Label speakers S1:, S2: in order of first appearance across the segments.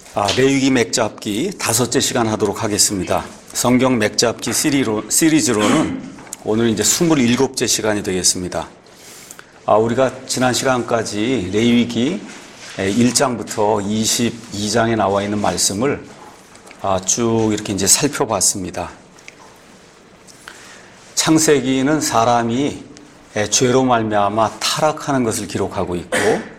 S1: 레위기 맥잡기 5째 시간 하도록 하겠습니다. 성경 맥잡기 시리즈로는 오늘 이제 27째 시간이 되겠습니다. 우리가 지난 시간까지 레위기 1장부터 22장에 나와 있는 말씀을 쭉 이렇게 이제 살펴봤습니다. 창세기는 사람이 죄로 말미암아 타락하는 것을 기록하고 있고,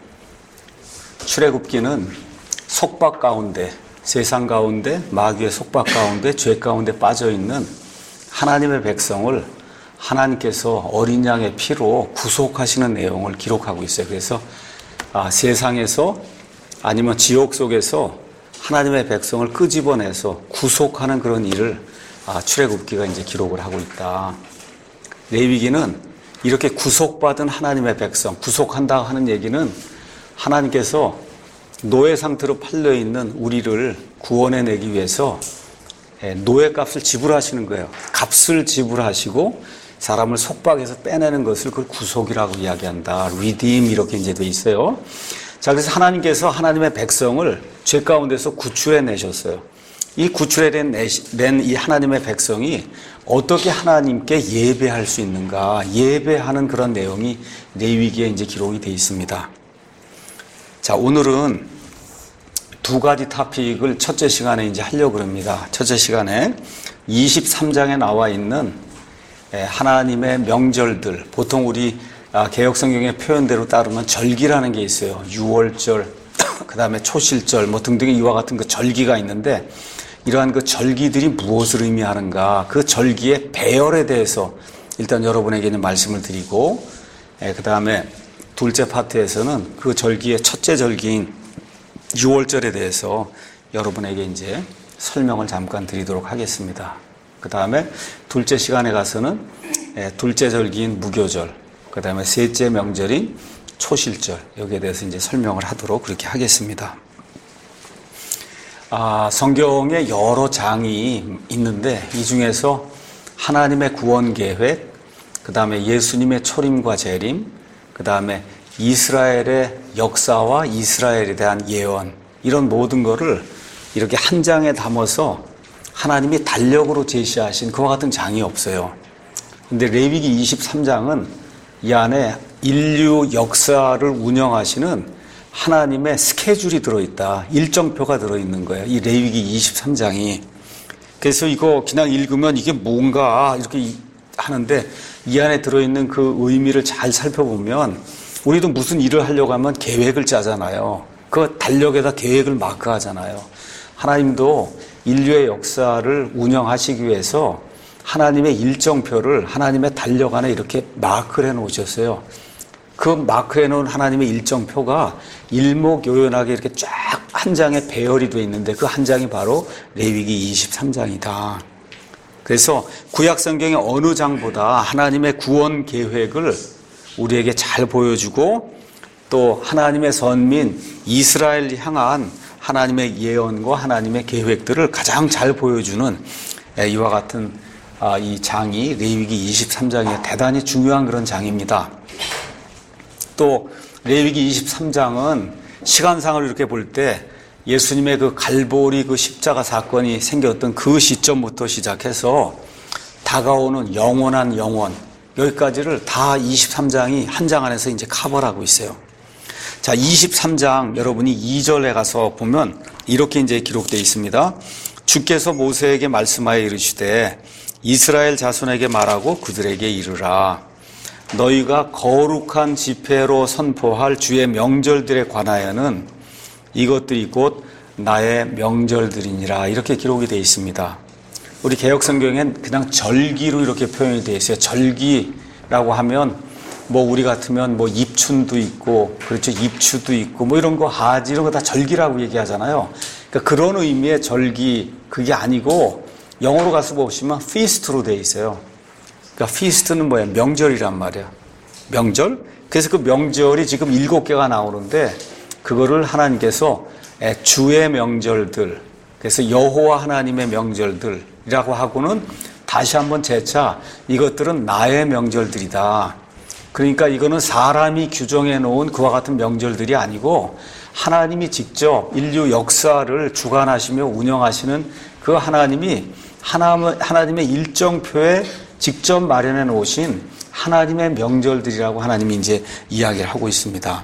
S1: 출애굽기는 속박 가운데, 세상 가운데, 마귀의 속박 가운데, 죄 가운데 빠져있는 하나님의 백성을 하나님께서 어린 양의 피로 구속하시는 내용을 기록하고 있어요. 그래서 세상에서 아니면 지옥 속에서 하나님의 백성을 끄집어내서 구속하는 그런 일을 출애굽기가 이제 기록을 하고 있다. 레위기는 이렇게 구속받은 하나님의 백성, 구속한다 하는 얘기는 하나님께서 노예 상태로 팔려있는 우리를 구원해내기 위해서 노예값을 지불하시는 거예요. 값을 지불하시고 사람을 속박해서 빼내는 것을 그걸 구속이라고 이야기한다. redeem 이렇게 이제 돼 있어요. 자, 그래서 하나님께서 하나님의 백성을 죄 가운데서 구출해내셨어요. 이 구출해낸 이 하나님의 백성이 어떻게 하나님께 예배할 수 있는가, 예배하는 그런 내용이 레위기에 이제 기록이 돼 있습니다. 자, 오늘은 두 가지 토픽을 첫째 시간에 이제 하려고 합니다. 첫째 시간에 23장에 나와 있는 하나님의 명절들, 보통 우리 개역성경의 표현대로 따르면 절기라는 게 있어요. 유월절, 그 다음에 초실절, 뭐 등등의 이와 같은 그 절기가 있는데, 이러한 그 절기들이 무엇을 의미하는가, 그 절기의 배열에 대해서 일단 여러분에게는 말씀을 드리고, 그 다음에 둘째 파트에서는 그 절기의 첫째 절기인 6월절에 대해서 여러분에게 이제 설명을 잠깐 드리도록 하겠습니다. 그 다음에 둘째 시간에 가서는 둘째 절기인 무교절, 그 다음에 셋째 명절인 초실절, 여기에 대해서 이제 설명을 하도록 그렇게 하겠습니다. 성경에 여러 장이 있는데 이 중에서 하나님의 구원 계획, 그 다음에 예수님의 초림과 재림, 그 다음에 이스라엘의 역사와 이스라엘에 대한 예언, 이런 모든 거를 이렇게 한 장에 담아서 하나님이 달력으로 제시하신 그와 같은 장이 없어요. 근데 레위기 23장은 이 안에 인류 역사를 운영하시는 하나님의 스케줄이 들어있다. 일정표가 들어있는 거예요. 이 레위기 23장이. 그래서 이거 그냥 읽으면 이게 뭔가 이렇게 하는데 이 안에 들어있는 그 의미를 잘 살펴보면 우리도 무슨 일을 하려고 하면 계획을 짜잖아요. 그 달력에다 계획을 마크하잖아요. 하나님도 인류의 역사를 운영하시기 위해서 하나님의 일정표를 하나님의 달력 안에 이렇게 마크를 해놓으셨어요. 그 마크해 놓은 하나님의 일정표가 일목요연하게 이렇게 쫙 한 장에 배열이 되어 있는데 그 한 장이 바로 레위기 23장이다. 그래서 구약 성경의 어느 장보다 하나님의 구원 계획을 우리에게 잘 보여주고 또 하나님의 선민 이스라엘 향한 하나님의 예언과 하나님의 계획들을 가장 잘 보여주는 이와 같은 이 장이 레위기 23장이 대단히 중요한 그런 장입니다. 또 레위기 23장은 시간상을 이렇게 볼 때 예수님의 그 갈보리 그 십자가 사건이 생겼던 그 시점부터 시작해서 다가오는 영원한 영원, 여기까지를 다 23장이 한 장 안에서 이제 커버하고 있어요. 자, 23장 여러분이 2절에 가서 보면 이렇게 이제 기록되어 있습니다. 주께서 모세에게 말씀하여 이르시되 이스라엘 자손에게 말하고 그들에게 이르라. 너희가 거룩한 집회로 선포할 주의 명절들에 관하여는 이것들이 곧 나의 명절들이니라. 이렇게 기록이 되어 있습니다. 우리 개역성경엔 그냥 절기로 이렇게 표현이 되어 있어요. 절기라고 하면 뭐 우리 같으면 뭐 입춘도 있고, 그렇죠, 입추도 있고 뭐 이런 거 하지 이런 거 다 절기라고 얘기하잖아요. 그러니까 그런 의미의 절기, 그게 아니고 영어로 가서 보시면 feast로 되어 있어요. 그러니까 feast는 뭐야? 명절이란 말이야. 명절? 그래서 그 명절이 지금 7개가 나오는데 그거를 하나님께서 주의 명절들, 그래서 여호와 하나님의 명절들이라고 하고는 다시 한번 재차 이것들은 나의 명절들이다. 그러니까 이거는 사람이 규정해 놓은 그와 같은 명절들이 아니고 하나님이 직접 인류 역사를 주관하시며 운영하시는 그 하나님이 하나님의 일정표에 직접 마련해 놓으신 하나님의 명절들이라고 하나님이 이제 이야기를 하고 있습니다.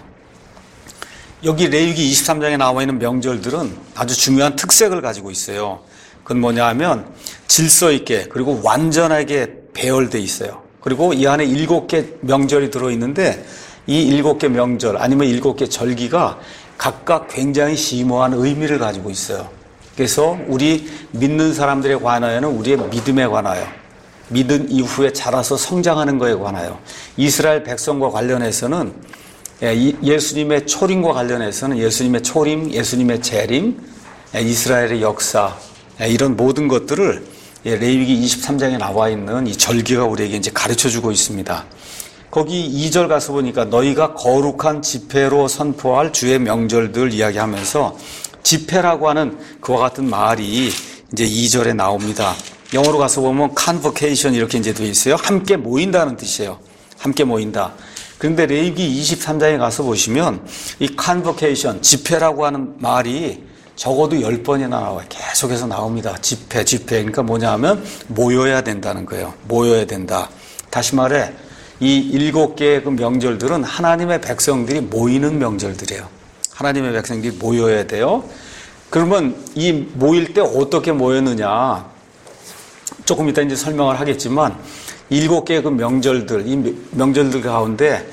S1: 여기 레위기 23장에 나와 있는 명절들은 아주 중요한 특색을 가지고 있어요. 그건 뭐냐 하면 질서 있게 그리고 완전하게 배열되어 있어요. 그리고 이 안에 7개 명절이 들어있는데 이 7개 명절 아니면 7개 절기가 각각 굉장히 심오한 의미를 가지고 있어요. 그래서 우리 믿는 사람들에 관하여는 우리의 믿음에 관하여, 믿은 이후에 자라서 성장하는 것에 관하여, 이스라엘 백성과 관련해서는 예수님의 초림과 관련해서는 예수님의 초림, 예수님의 재림, 이스라엘의 역사, 이런 모든 것들을 레위기 23장에 나와 있는 이 절기가 우리에게 이제 가르쳐 주고 있습니다. 거기 2절 가서 보니까 너희가 거룩한 집회로 선포할 주의 명절들 이야기하면서 집회라고 하는 그와 같은 말이 이제 2절에 나옵니다. 영어로 가서 보면 convocation 이렇게 이제 되어 있어요. 함께 모인다는 뜻이에요. 함께 모인다. 그런데 레위기 23장에 가서 보시면 이 convocation, 집회라고 하는 말이 적어도 10번이나 나와요. 계속해서 나옵니다. 집회. 그러니까 뭐냐 하면 모여야 된다는 거예요. 모여야 된다. 다시 말해 이 7개의 그 명절들은 하나님의 백성들이 모이는 명절들이에요. 하나님의 백성들이 모여야 돼요. 그러면 이 모일 때 어떻게 모였느냐? 조금 이따 이제 설명을 하겠지만 7개의 그 명절들, 이 명절들 가운데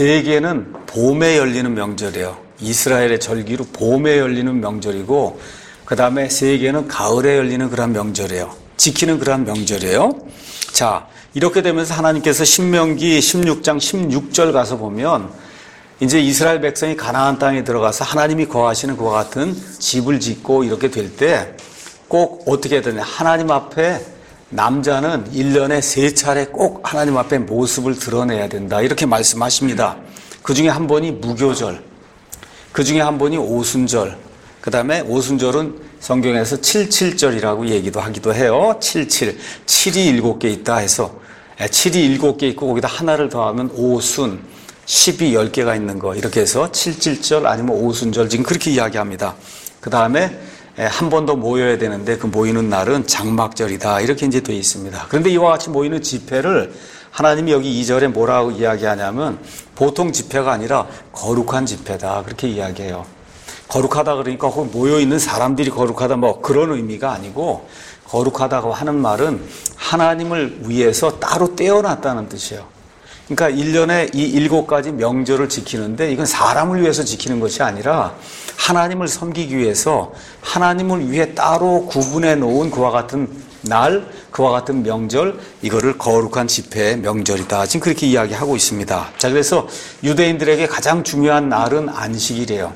S1: 3개는 봄에 열리는 명절이에요. 이스라엘의 절기로 봄에 열리는 명절이고 그 다음에 3개는 가을에 열리는 그런 명절이에요. 지키는 그런 명절이에요. 자, 이렇게 되면서 하나님께서 신명기 16장 16절 가서 보면 이제 이스라엘 백성이 가나안 땅에 들어가서 하나님이 거하시는 그와 같은 집을 짓고 이렇게 될 때 꼭 어떻게 해야 되냐. 하나님 앞에 남자는 1년에 3차례 꼭 하나님 앞에 모습을 드러내야 된다. 이렇게 말씀하십니다. 그 중에 한 번이 무교절, 그 중에 한 번이 오순절, 그 다음에 오순절은 성경에서 77절이라고 얘기도 하기도 해요. 77. 7이 7개 있다 해서 7이 7개 있고 거기다 하나를 더하면 오순, 10이 10개가 있는 거 이렇게 해서 77절 아니면 오순절 지금 그렇게 이야기합니다. 그 다음에 한 번 더 모여야 되는데 그 모이는 날은 장막절이다 이렇게 이제 되어 있습니다. 그런데 이와 같이 모이는 집회를 하나님이 여기 2절에 뭐라고 이야기하냐면 보통 집회가 아니라 거룩한 집회다 그렇게 이야기해요. 거룩하다 그러니까 거기 모여있는 사람들이 거룩하다 뭐 그런 의미가 아니고 거룩하다고 하는 말은 하나님을 위해서 따로 떼어놨다는 뜻이에요. 그러니까 1년에 이 7가지 명절을 지키는데 이건 사람을 위해서 지키는 것이 아니라 하나님을 섬기기 위해서 하나님을 위해 따로 구분해 놓은 그와 같은 날, 그와 같은 명절, 이거를 거룩한 집회의 명절이다. 지금 그렇게 이야기하고 있습니다. 자, 그래서 유대인들에게 가장 중요한 날은 안식일이에요.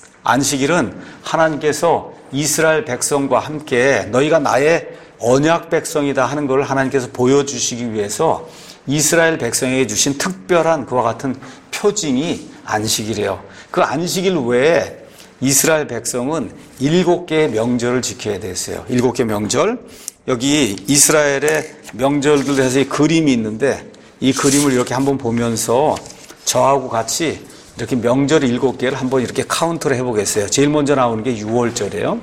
S1: 안식일은 하나님께서 이스라엘 백성과 함께 너희가 나의 언약 백성이다 하는 걸 하나님께서 보여주시기 위해서 이스라엘 백성에게 주신 특별한 그와 같은 표징이 안식일이에요. 그 안식일 외에 이스라엘 백성은 7개의 명절을 지켜야 됐어요. 7개 명절. 여기 이스라엘의 명절들 해서 그림이 있는데 이 그림을 이렇게 한번 보면서 저하고 같이 이렇게 명절 7개를 한번 이렇게 카운트를 해보겠어요. 제일 먼저 나오는 게 6월절이에요.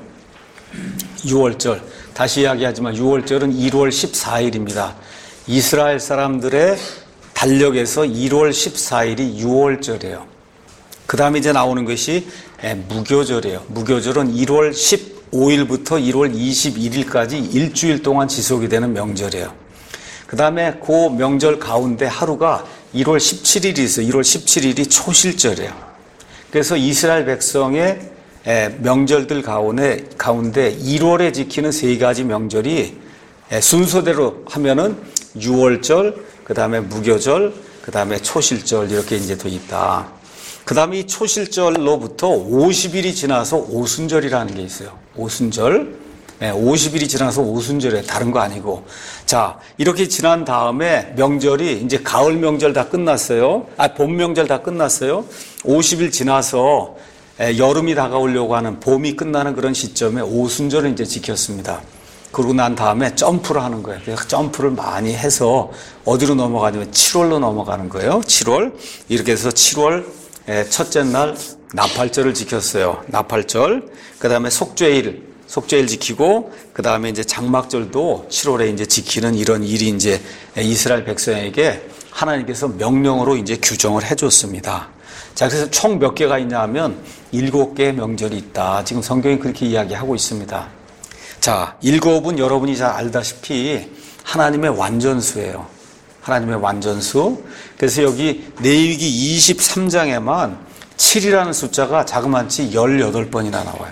S1: 6월절. 다시 이야기하지만 6월절은 1월 14일입니다. 이스라엘 사람들의 달력에서 1월 14일이 6월절이에요. 그 다음에 이제 나오는 것이 무교절이에요. 무교절은 1월 15일부터 1월 21일까지 일주일 동안 지속이 되는 명절이에요. 그 다음에 그 명절 가운데 하루가 1월 17일이 있어요. 1월 17일이 초실절이에요. 그래서 이스라엘 백성의 명절들 가운데 1월에 지키는 3가지 명절이 순서대로 하면은 6월절, 그 다음에 무교절, 그 다음에 초실절 이렇게 이제 돼 있다. 그 다음에 이 초실절로부터 50일이 지나서 오순절이라는 게 있어요. 오순절. 50일이 지나서 오순절에 다른 거 아니고. 자, 이렇게 지난 다음에 명절이 이제 가을 명절 다 끝났어요. 봄 명절 다 끝났어요. 50일 지나서 여름이 다가오려고 하는 봄이 끝나는 그런 시점에 오순절을 이제 지켰습니다. 그러고 난 다음에 점프를 하는 거예요. 그래서 점프를 많이 해서 어디로 넘어가냐면 7월로 넘어가는 거예요. 7월. 이렇게 해서 7월 첫째 날 나팔절을 지켰어요. 나팔절. 그 다음에 속죄일 지키고, 그 다음에 이제 장막절도 7월에 이제 지키는 이런 일이 이제 이스라엘 백성에게 하나님께서 명령으로 이제 규정을 해줬습니다. 자, 그래서 총 몇 개가 있냐 하면 7개의 명절이 있다. 지금 성경이 그렇게 이야기하고 있습니다. 자, 7은 여러분이 잘 알다시피 하나님의 완전수예요. 하나님의 완전수. 그래서 여기 레위기 23장에만 7이라는 숫자가 자그마치 18번이나 나와요.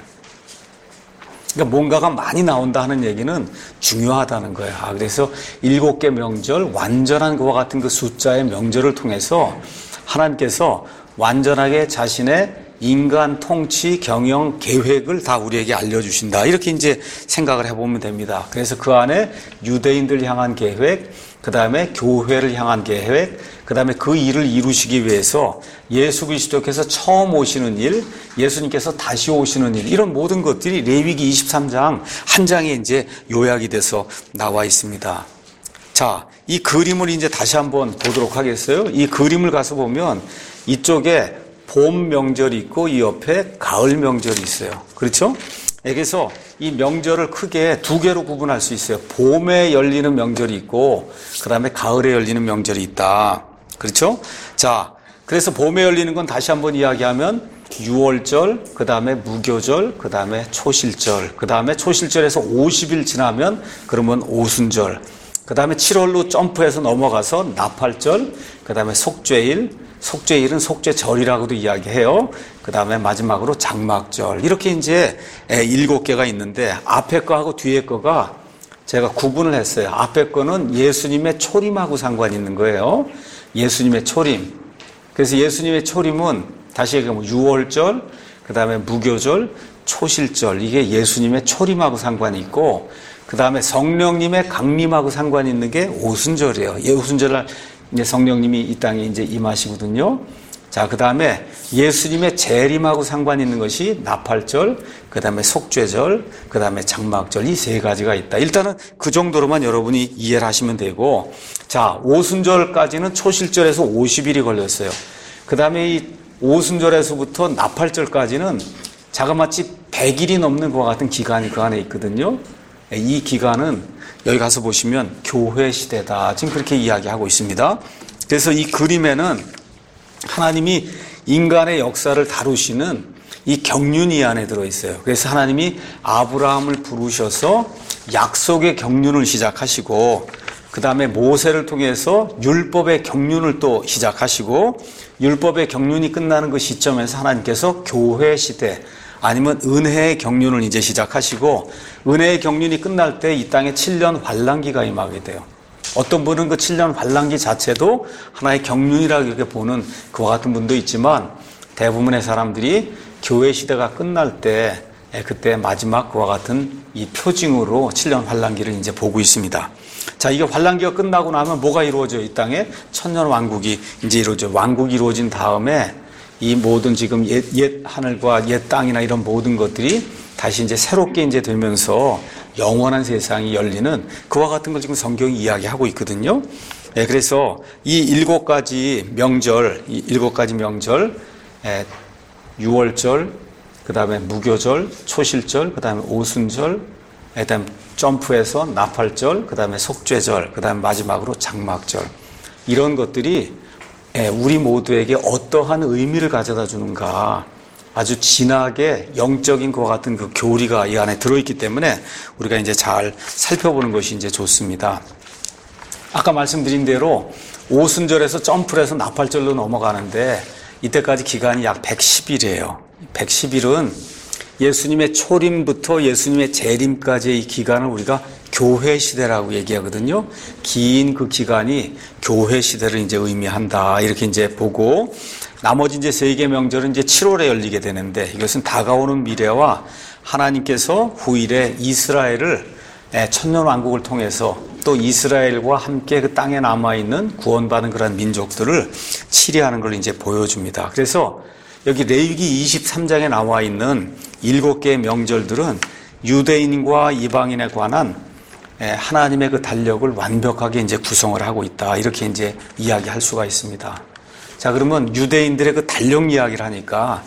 S1: 그러니까 뭔가가 많이 나온다 하는 얘기는 중요하다는 거예요. 그래서 7개 명절, 완전한 그와 같은 그 숫자의 명절을 통해서 하나님께서 완전하게 자신의 인간 통치, 경영, 계획을 다 우리에게 알려주신다. 이렇게 이제 생각을 해보면 됩니다. 그래서 그 안에 유대인들 향한 계획, 그 다음에 교회를 향한 계획, 그 다음에 그 일을 이루시기 위해서 예수 그리스도께서 처음 오시는 일, 예수님께서 다시 오시는 일, 이런 모든 것들이 레위기 23장 한 장에 이제 요약이 돼서 나와 있습니다. 자, 이 그림을 이제 다시 한번 보도록 하겠어요. 이 그림을 가서 보면 이쪽에 봄 명절이 있고 이 옆에 가을 명절이 있어요. 그렇죠? 그래서 이 명절을 크게 2개로 구분할 수 있어요. 봄에 열리는 명절이 있고 그 다음에 가을에 열리는 명절이 있다. 그렇죠? 자, 그래서 봄에 열리는 건 다시 한번 이야기하면 6월절, 그 다음에 무교절, 그 다음에 초실절, 그 다음에 초실절에서 50일 지나면 그러면 오순절, 그 다음에 7월로 점프해서 넘어가서 나팔절, 그 다음에 속죄일은 속죄절이라고도 이야기해요. 그 다음에 마지막으로 장막절. 이렇게 이제 7개가 있는데 앞에 거하고 뒤에 거가 제가 구분을 했어요. 앞에 거는 예수님의 초림하고 상관이 있는 거예요. 예수님의 초림. 그래서 예수님의 초림은 다시 얘기하면 6월절, 그 다음에 무교절, 초실절. 이게 예수님의 초림하고 상관이 있고 그 다음에 성령님의 강림하고 상관이 있는 게 오순절이에요. 오순절날 이제 성령님이 이 땅에 이제 임하시거든요. 자, 그 다음에 예수님의 재림하고 상관이 있는 것이 나팔절, 그 다음에 속죄절, 그 다음에 장막절, 이 3가지가 있다. 일단은 그 정도로만 여러분이 이해를 하시면 되고, 자, 오순절까지는 초실절에서 50일이 걸렸어요. 그 다음에 이 오순절에서부터 나팔절까지는 자그마치 100일이 넘는 것과 같은 기간이 그 안에 있거든요. 이 기간은 여기 가서 보시면 교회 시대다. 지금 그렇게 이야기하고 있습니다. 그래서 이 그림에는 하나님이 인간의 역사를 다루시는 이 경륜이 이 안에 들어있어요. 그래서 하나님이 아브라함을 부르셔서 약속의 경륜을 시작하시고 그 다음에 모세를 통해서 율법의 경륜을 또 시작하시고 율법의 경륜이 끝나는 그 시점에서 하나님께서 교회 시대 아니면 은혜의 경륜을 이제 시작하시고 은혜의 경륜이 끝날 때 이 땅에 7년 환란기가 임하게 돼요. 어떤 분은 그 7년 환란기 자체도 하나의 경륜이라고 이렇게 보는 그와 같은 분도 있지만 대부분의 사람들이 교회 시대가 끝날 때 그때 마지막 그와 같은 이 표징으로 7년 환란기를 이제 보고 있습니다. 자, 이게 환란기가 끝나고 나면 뭐가 이루어져요? 이 땅에 천년 왕국이 이제 이루어져요. 왕국이 이루어진 다음에 이 모든 지금 옛 하늘과 옛 땅이나 이런 모든 것들이 다시 이제 새롭게 이제 되면서 영원한 세상이 열리는 그와 같은 걸 지금 성경이 이야기하고 있거든요. 예, 그래서 이 7가지 명절, 6월절, 그 다음에 무교절, 초실절, 그 다음에 오순절, 그 다음에 점프해서 나팔절, 그 다음에 속죄절, 그 다음에 마지막으로 장막절. 이런 것들이 우리 모두에게 어떠한 의미를 가져다 주는가 아주 진하게 영적인 것과 같은 그 교리가 이 안에 들어있기 때문에 우리가 이제 잘 살펴보는 것이 이제 좋습니다. 아까 말씀드린 대로 오순절에서 점프를 해서 나팔절로 넘어가는데 이때까지 기간이 약 110일이에요. 110일은 예수님의 초림부터 예수님의 재림까지의 이 기간을 우리가 교회 시대라고 얘기하거든요. 긴 그 기간이 교회 시대를 이제 의미한다. 이렇게 이제 보고 나머지 이제 3개 명절은 이제 7월에 열리게 되는데 이것은 다가오는 미래와 하나님께서 후일에 이스라엘을 천년 왕국을 통해서 또 이스라엘과 함께 그 땅에 남아있는 구원받은 그런 민족들을 치리하는 걸 이제 보여줍니다. 그래서 여기 레위기 23장에 나와 있는 7개의 명절들은 유대인과 이방인에 관한 하나님의 그 달력을 완벽하게 이제 구성을 하고 있다. 이렇게 이제 이야기할 수가 있습니다. 자, 그러면 유대인들의 그 달력 이야기를 하니까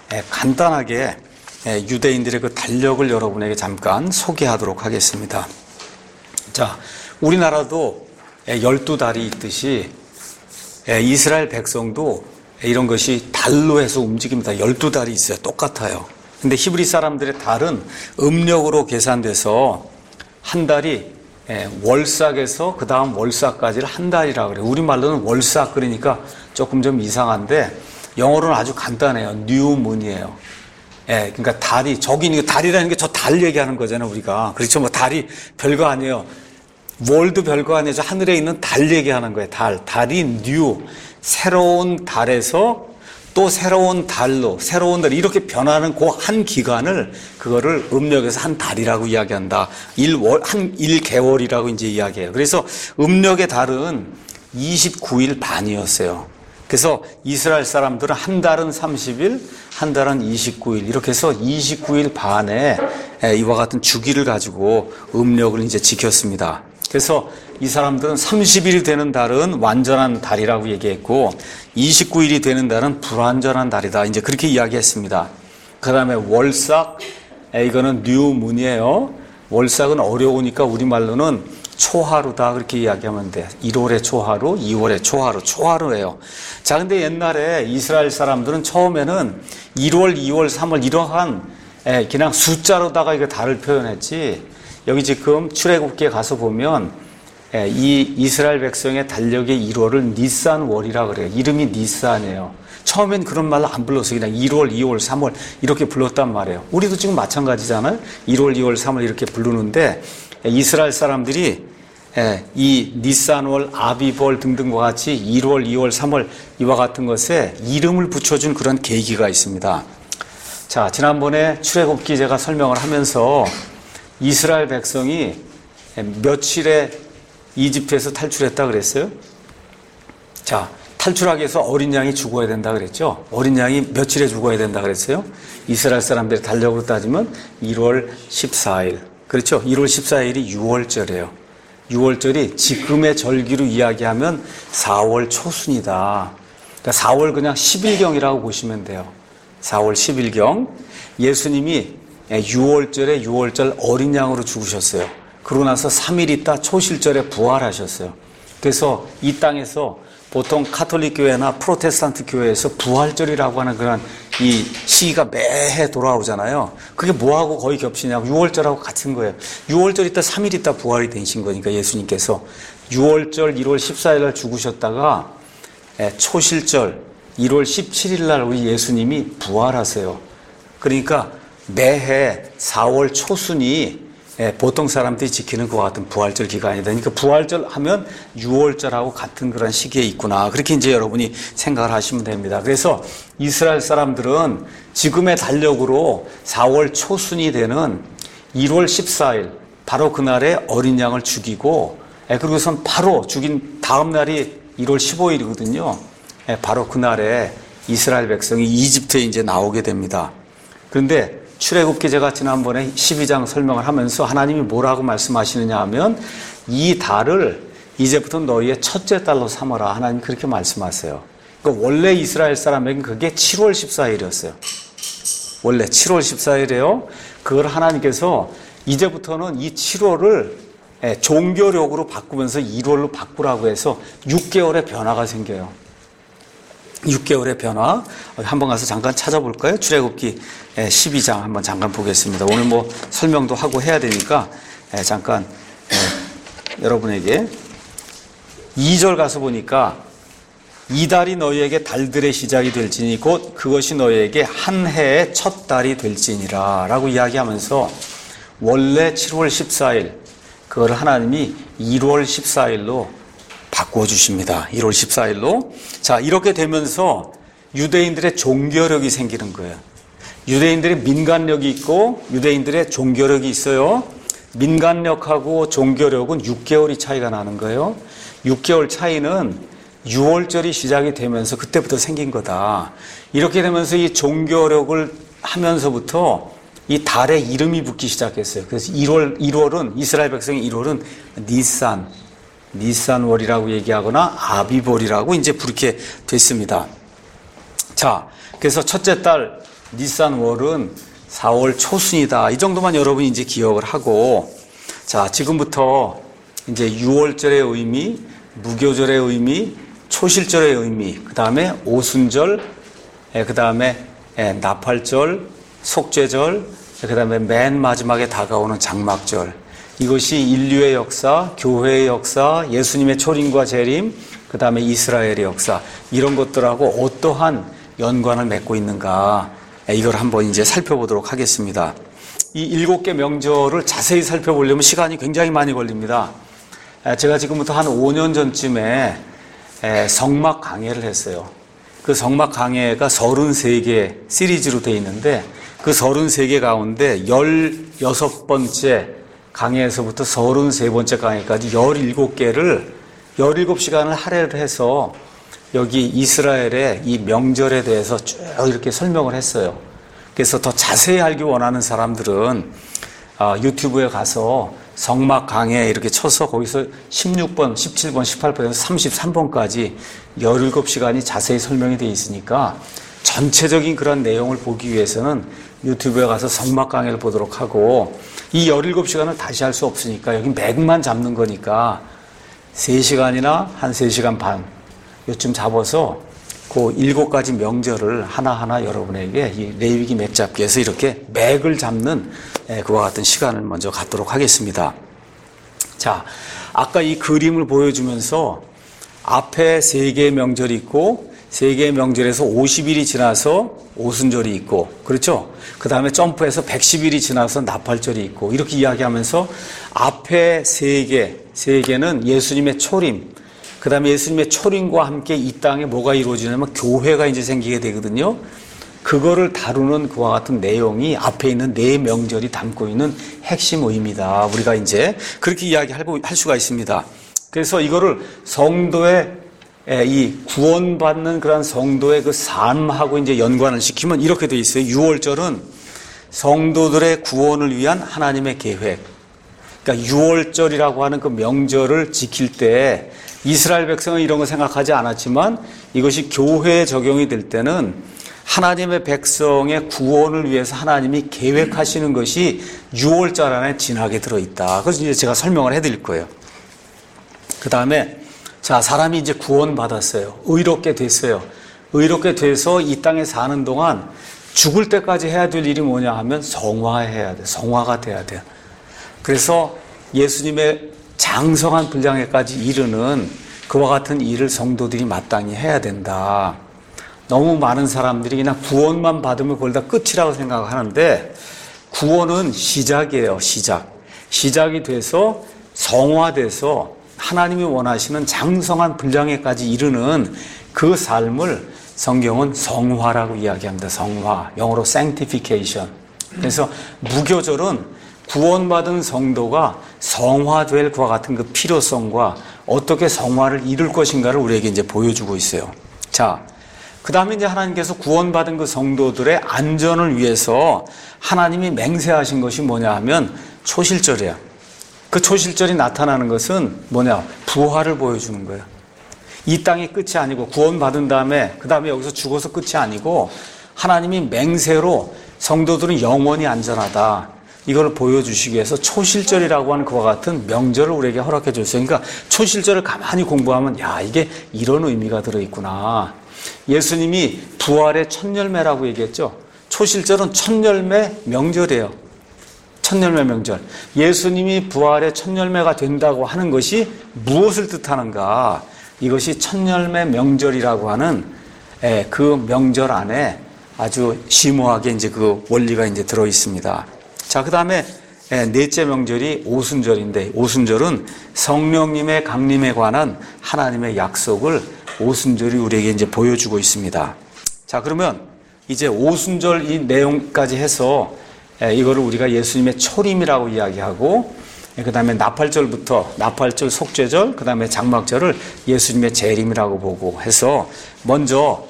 S1: 간단하게 유대인들의 그 달력을 여러분에게 잠깐 소개하도록 하겠습니다. 자, 우리나라도 12달이 있듯이 이스라엘 백성도 이런 것이 달로 해서 움직입니다. 12달이 있어요. 똑같아요. 근데 히브리 사람들의 달은 음력으로 계산돼서 한 달이 월삭에서 그 다음 월삭까지를 한 달이라고 그래요. 우리말로는 월삭 그러니까 조금 좀 이상한데 영어로는 아주 간단해요. 뉴문이에요. 그러니까 달이 저기 달이라는 게 저 달 얘기하는 거잖아요. 우리가 그렇죠. 뭐 달이 별거 아니에요. 월도 별거 아니죠. 하늘에 있는 달 얘기하는 거예요. 달이 뉴, 새로운 달에서 또 새로운 달로, 새로운 달 이렇게 변하는 그 한 기간을 그거를 음력에서 한 달이라고 이야기한다. 1개월이라고 이제 이야기해요. 그래서 음력의 달은 29일 반이었어요. 그래서 이스라엘 사람들은 한 달은 30일, 한 달은 29일 이렇게 해서 29일 반에 이와 같은 주기를 가지고 음력을 이제 지켰습니다. 그래서 이 사람들은 30일이 되는 달은 완전한 달이라고 얘기했고 29일이 되는 달은 불완전한 달이다. 이제 그렇게 이야기했습니다. 그 다음에 월삭, 이거는 뉴문이에요. 월삭은 어려우니까 우리말로는 초하루다 그렇게 이야기하면 돼. 1월의 초하루, 2월의 초하루, 초하루예요. 자, 근데 옛날에 이스라엘 사람들은 처음에는 1월, 2월, 3월 이러한 그냥 숫자로다가 이거 달을 표현했지. 여기 지금 출애굽기에 가서 보면 이 이스라엘 백성의 달력의 1월을 니산월이라 그래요. 이름이 니산이에요. 처음엔 그런 말로 안 불러서 그냥 1월, 2월, 3월 이렇게 불렀단 말이에요. 우리도 지금 마찬가지잖아요. 1월, 2월, 3월 이렇게 부르는데 이스라엘 사람들이 이 니산월, 아비벌 등등과 같이 1월, 2월, 3월 이와 같은 것에 이름을 붙여준 그런 계기가 있습니다. 자, 지난번에 출애굽기 제가 설명을 하면서 이스라엘 백성이 며칠에 이집트에서 탈출했다 그랬어요? 자, 탈출하기 위해서 어린 양이 죽어야 된다 그랬죠? 어린 양이 며칠에 죽어야 된다 그랬어요? 이스라엘 사람들의 달력으로 따지면 1월 14일. 그렇죠? 1월 14일이 6월절이에요. 6월절이 지금의 절기로 이야기하면 4월 초순이다. 그러니까 4월 그냥 10일경이라고 보시면 돼요. 4월 10일경. 예수님이 6월절에 6월절 어린 양으로 죽으셨어요. 그러고 나서 3일 있다 초실절에 부활하셨어요. 그래서 이 땅에서 보통 카톨릭 교회나 프로테스탄트 교회에서 부활절이라고 하는 그런 이 시기가 매해 돌아오잖아요. 그게 뭐하고 거의 겹치냐고 6월절하고 같은 거예요. 6월절 있다 3일 있다 부활이 되신 거니까 예수님께서 6월절 1월 14일 날 죽으셨다가 초실절 1월 17일 날 우리 예수님이 부활하세요. 그러니까 매해 4월 초순이 보통 사람들이 지키는 것과 같은 부활절 기간이다. 그러니까 부활절 하면 6월절하고 같은 그런 시기에 있구나. 그렇게 이제 여러분이 생각을 하시면 됩니다. 그래서 이스라엘 사람들은 지금의 달력으로 4월 초순이 되는 1월 14일, 바로 그날에 어린 양을 죽이고, 그리고선 바로 죽인 다음 날이 1월 15일이거든요. 바로 그날에 이스라엘 백성이 이집트에 이제 나오게 됩니다. 그런데 출애굽기 제가 지난번에 12장 설명을 하면서 하나님이 뭐라고 말씀하시느냐 하면 이 달을 이제부터 너희의 첫째 달로 삼아라. 하나님 그렇게 말씀하세요. 그러니까 원래 이스라엘 사람에게는 그게 7월 14일이었어요. 원래 7월 14일이에요. 그걸 하나님께서 이제부터는 이 7월을 종교력으로 바꾸면서 1월로 바꾸라고 해서 6개월의 변화가 생겨요. 6개월의 변화 한번 가서 잠깐 찾아볼까요? 출애굽기 12장 한번 잠깐 보겠습니다. 오늘 뭐 설명도 하고 해야 되니까 잠깐 여러분에게 2절 가서 보니까 이 달이 너희에게 달들의 시작이 될지니 곧 그것이 너희에게 한 해의 첫 달이 될지니라 라고 이야기하면서 원래 7월 14일 그걸 하나님이 1월 14일로 바꿔주십니다. 1월 14일로. 자, 이렇게 되면서 유대인들의 종교력이 생기는 거예요. 유대인들의 민간력이 있고 유대인들의 종교력이 있어요. 민간력하고 종교력은 6개월이 차이가 나는 거예요. 6개월 차이는 6월절이 시작이 되면서 그때부터 생긴 거다. 이렇게 되면서 이 종교력을 하면서부터 이 달에 이름이 붙기 시작했어요. 그래서 1월은 이스라엘 백성의 1월은 니산월이라고 얘기하거나 아비벌이라고 이제 부르게 됐습니다. 자, 그래서 첫째 달 니산월은 4월 초순이다. 이 정도만 여러분이 이제 기억을 하고, 자, 지금부터 이제 6월절의 의미, 무교절의 의미, 초실절의 의미, 그 다음에 오순절, 그 다음에 나팔절, 속죄절, 그 다음에 맨 마지막에 다가오는 장막절. 이것이 인류의 역사, 교회의 역사, 예수님의 초림과 재림, 그 다음에 이스라엘의 역사, 이런 것들하고 어떠한 연관을 맺고 있는가, 이걸 한번 이제 살펴보도록 하겠습니다. 이 7개 명절을 자세히 살펴보려면 시간이 굉장히 많이 걸립니다. 제가 지금부터 한 5년 전쯤에 성막 강해를 했어요. 그 성막 강해가 33개 시리즈로 되어 있는데, 그 33개 가운데 16번째 강해에서부터 33번째 강해까지 17개를 17시간을 할애를 해서 여기 이스라엘의 이 명절에 대해서 쭉 이렇게 설명을 했어요. 그래서 더 자세히 알기 원하는 사람들은 유튜브에 가서 성막 강해 이렇게 쳐서 거기서 16번, 17번, 18번에서 33번까지 17시간이 자세히 설명이 되어 있으니까 전체적인 그런 내용을 보기 위해서는 유튜브에 가서 성막 강해를 보도록 하고, 이 17시간을 다시 할 수 없으니까 여기 맥만 잡는 거니까 3시간이나 한 3시간 반 요쯤 잡아서 그 7가지 명절을 하나하나 여러분에게 이 레위기 맥 잡기 위해서 이렇게 맥을 잡는 그와 같은 시간을 먼저 갖도록 하겠습니다. 자, 아까 이 그림을 보여주면서 앞에 3개의 명절이 있고 3개의 명절에서 50일이 지나서 오순절이 있고, 그렇죠? 그 다음에 점프해서 110일이 지나서 나팔절이 있고, 이렇게 이야기하면서 앞에 3개는 예수님의 초림, 그 다음에 예수님의 초림과 함께 이 땅에 뭐가 이루어지냐면 교회가 이제 생기게 되거든요. 그거를 다루는 그와 같은 내용이 앞에 있는 4명절이 담고 있는 핵심 의미다. 우리가 이제 그렇게 이야기할 수가 있습니다. 그래서 이거를 성도의 이 구원받는 그런 성도의 그 삶하고 이제 연관을 시키면 이렇게 돼 있어요. 6월절은 성도들의 구원을 위한 하나님의 계획. 그러니까 6월절이라고 하는 그 명절을 지킬 때 이스라엘 백성은 이런 거 생각하지 않았지만 이것이 교회에 적용이 될 때는 하나님의 백성의 구원을 위해서 하나님이 계획하시는 것이 6월절 안에 진하게 들어있다. 그래서 이제 제가 설명을 해드릴 거예요. 그 다음에 자, 사람이 이제 구원받았어요. 의롭게 됐어요. 의롭게 돼서 이 땅에 사는 동안 죽을 때까지 해야 될 일이 뭐냐 하면 성화해야 돼. 성화가 돼야 돼요. 그래서 예수님의 장성한 분량에까지 이르는 그와 같은 일을 성도들이 마땅히 해야 된다. 너무 많은 사람들이 그냥 구원만 받으면 그걸 다 끝이라고 생각하는데, 구원은 시작이에요. 시작이 돼서 성화돼서 하나님이 원하시는 장성한 분량에까지 이르는 그 삶을 성경은 성화라고 이야기합니다. 성화, 영어로 sanctification. 그래서 무교절은 구원받은 성도가 성화될 것과 같은 그 필요성과 어떻게 성화를 이룰 것인가를 우리에게 이제 보여주고 있어요. 자, 그 다음에 이제 하나님께서 구원받은 그 성도들의 안전을 위해서 하나님이 맹세하신 것이 뭐냐 하면 초실절이에요. 그 초실절이 나타나는 것은 뭐냐? 부활을 보여주는 거예요. 이 땅이 끝이 아니고 구원받은 다음에 그 다음에 여기서 죽어서 끝이 아니고 하나님이 맹세로 성도들은 영원히 안전하다. 이걸 보여주시기 위해서 초실절이라고 하는 그와 같은 명절을 우리에게 허락해 줬어요. 그러니까 초실절을 가만히 공부하면 야, 이게 이런 의미가 들어있구나. 예수님이 부활의 첫 열매라고 얘기했죠. 초실절은 첫 열매 명절이에요. 첫 열매 명절. 예수님이 부활의 첫 열매가 된다고 하는 것이 무엇을 뜻하는가? 이것이 첫 열매 명절이라고 하는 그 명절 안에 아주 심오하게 이제 그 원리가 이제 들어 있습니다. 자, 그 다음에 넷째 명절이 오순절인데, 오순절은 성령님의 강림에 관한 하나님의 약속을 오순절이 우리에게 이제 보여주고 있습니다. 자, 그러면 이제 오순절 이 내용까지 해서 이거를 우리가 예수님의 초림이라고 이야기하고, 그 다음에 나팔절부터 나팔절, 속죄절, 그 다음에 장막절을 예수님의 재림이라고 보고 해서 먼저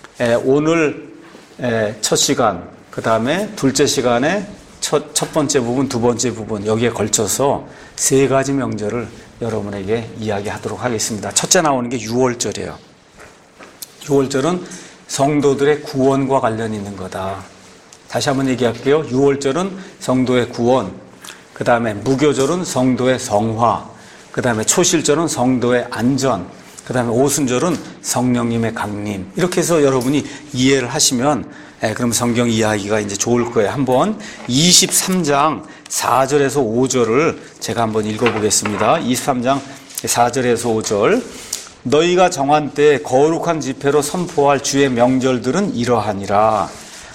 S1: 오늘 첫 시간, 그 다음에 둘째 시간에 첫 번째 부분, 두 번째 부분 여기에 걸쳐서 3가지 명절을 여러분에게 이야기하도록 하겠습니다. 첫째 나오는 게 6월절이에요. 6월절은 성도들의 구원과 관련이 있는 거다. 다시 한번 얘기할게요. 유월절은 성도의 구원, 그 다음에 무교절은 성도의 성화, 그 다음에 초실절은 성도의 안전, 그 다음에 오순절은 성령님의 강림. 이렇게 해서 여러분이 이해를 하시면 그럼 성경 이해하기가 이제 좋을 거예요. 한번 23장 4절에서 5절을 제가 한번 읽어보겠습니다. 23장 4절에서 5절. 너희가 정한 때에 거룩한 집회로 선포할 주의 명절들은 이러하니라.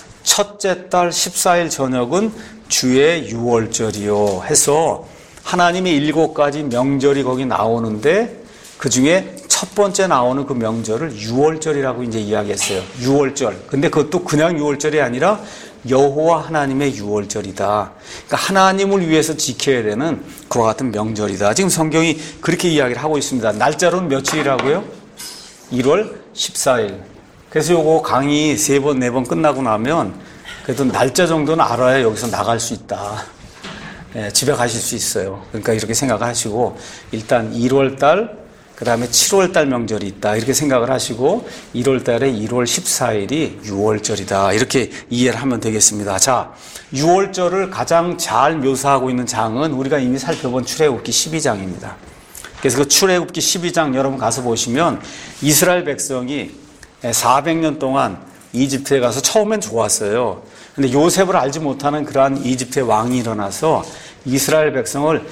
S1: 첫째 달 14일 저녁은 주의 유월절이요 해서 하나님의 7가지 명절이 거기 나오는데 그 중에 첫 번째 나오는 그 명절을 유월절이라고 이제 이야기했어요. 유월절. 근데 그것도 그냥 유월절이 아니라 여호와 하나님의 유월절이다. 그러니까 하나님을 위해서 지켜야 되는 그와 같은 명절이다. 지금 성경이 그렇게 이야기를 하고 있습니다. 날짜로는 며칠이라고요? 1월 14일. 그래서 요거 강의 3번, 4번 끝나고 나면 그래도 날짜 정도는 알아야 여기서 나갈 수 있다. 집에 가실 수 있어요. 그러니까 이렇게 생각하시고 일단 1월 달, 그 다음에 7월 달 명절이 있다. 이렇게 생각을 하시고 1월 달에 1월 14일이 유월절이다. 이렇게 이해를 하면 되겠습니다. 자, 유월절을 가장 잘 묘사하고 있는 장은 우리가 이미 살펴본 출애굽기 12장입니다. 그래서 그 출애굽기 12장 여러분 가서 보시면 이스라엘 백성이 400년 동안 이집트에 가서 처음엔 좋았어요. 근데 요셉을 알지 못하는 그러한 이집트의 왕이 일어나서 이스라엘 백성을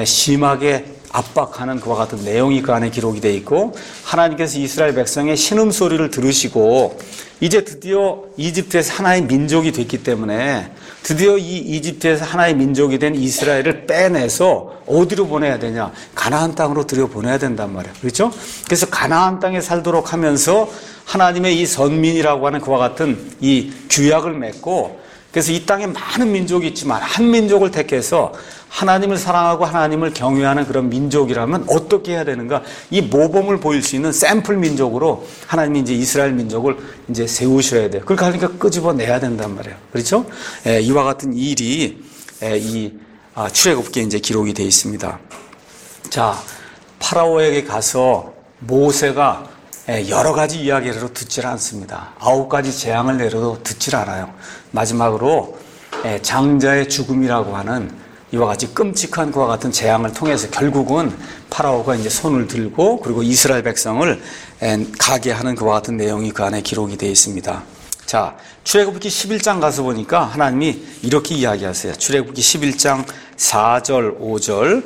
S1: 심하게 압박하는 그와 같은 내용이 그 안에 기록이 되어 있고 하나님께서 이스라엘 백성의 신음소리를 들으시고 이제 드디어 이집트에서 하나의 민족이 됐기 때문에 드디어 이 이집트에서 하나의 민족이 된 이스라엘을 빼내서 어디로 보내야 되냐? 가나안 땅으로 들여보내야 된단 말이에요. 그렇죠? 그래서 가나안 땅에 살도록 하면서 하나님의 이 선민이라고 하는 그와 같은 이 규약을 맺고 그래서 이 땅에 많은 민족이 있지만 한 민족을 택해서 하나님을 사랑하고 하나님을 경외하는 그런 민족이라면 어떻게 해야 되는가? 이 모범을 보일 수 있는 샘플 민족으로 하나님이 이제 이스라엘 민족을 이제 세우셔야 돼요. 그러니까 끄집어내야 된단 말이에요. 그렇죠? 이와 같은 일이 이 출애굽기에 이제 기록이 되어 있습니다. 자, 파라오에게 가서 모세가 여러 가지 이야기를 듣질 않습니다. 9가지 재앙을 내려도 듣질 않아요. 마지막으로 장자의 죽음이라고 하는 이와 같이 끔찍한 그와 같은 재앙을 통해서 결국은 파라오가 이제 손을 들고 그리고 이스라엘 백성을 가게 하는 그와 같은 내용이 그 안에 기록이 되어 있습니다. 자, 출애굽기 11장 가서 보니까 하나님이 이렇게 이야기하세요. 출애굽기 11장 4절, 5절.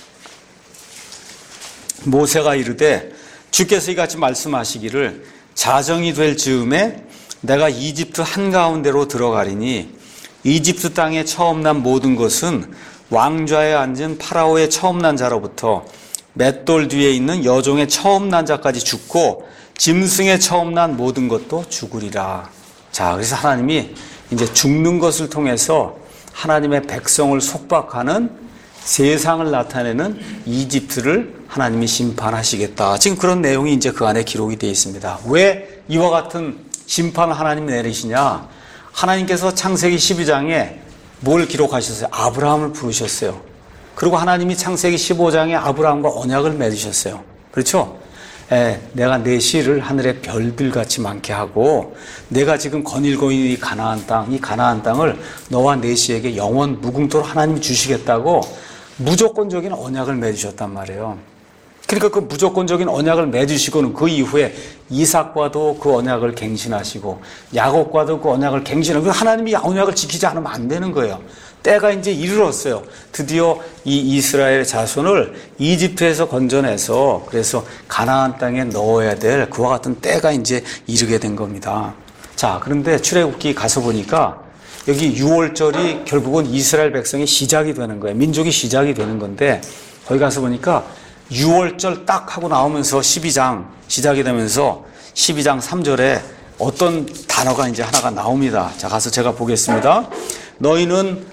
S1: 모세가 이르되 주께서 이같이 말씀하시기를 자정이 될 즈음에 내가 이집트 한가운데로 들어가리니 이집트 땅에 처음 난 모든 것은 왕좌에 앉은 파라오의 처음 난 자로부터 맷돌 뒤에 있는 여종의 처음 난 자까지 죽고 짐승의 처음 난 모든 것도 죽으리라. 자, 그래서 하나님이 이제 죽는 것을 통해서 하나님의 백성을 속박하는 세상을 나타내는 이집트를 하나님이 심판하시겠다. 지금 그런 내용이 이제 그 안에 기록이 되어 있습니다. 왜 이와 같은 심판을 하나님이 내리시냐? 하나님께서 창세기 12장에 뭘 기록하셨어요? 아브라함을 부르셨어요. 그리고 하나님이 창세기 15장에 아브라함과 언약을 맺으셨어요. 그렇죠? 내가 내 씨를 하늘의 별들같이 많게 하고 내가 지금 거닐고 있는 이 가나안 땅을 너와 내 씨에게 영원 무궁토록 하나님이 주시겠다고 무조건적인 언약을 맺으셨단 말이에요. 그러니까 그 무조건적인 언약을 맺으시고는 그 이후에 이삭과도 그 언약을 갱신하시고 야곱과도 그 언약을 갱신하고 하나님이 언약을 지키지 않으면 안 되는 거예요. 때가 이제 이르렀어요. 드디어 이 이스라엘 자손을 이집트에서 건져내서 그래서 가나안 땅에 넣어야 될 그와 같은 때가 이제 이르게 된 겁니다. 자, 그런데 출애굽기 가서 보니까 여기 유월절이 결국은 이스라엘 백성의 시작이 되는 거예요. 민족이 시작이 되는 건데 거기 가서 보니까 유월절 딱 하고 나오면서 12장 시작이 되면서 12장 3절에 어떤 단어가 이제 하나가 나옵니다. 자, 가서 제가 보겠습니다. 너희는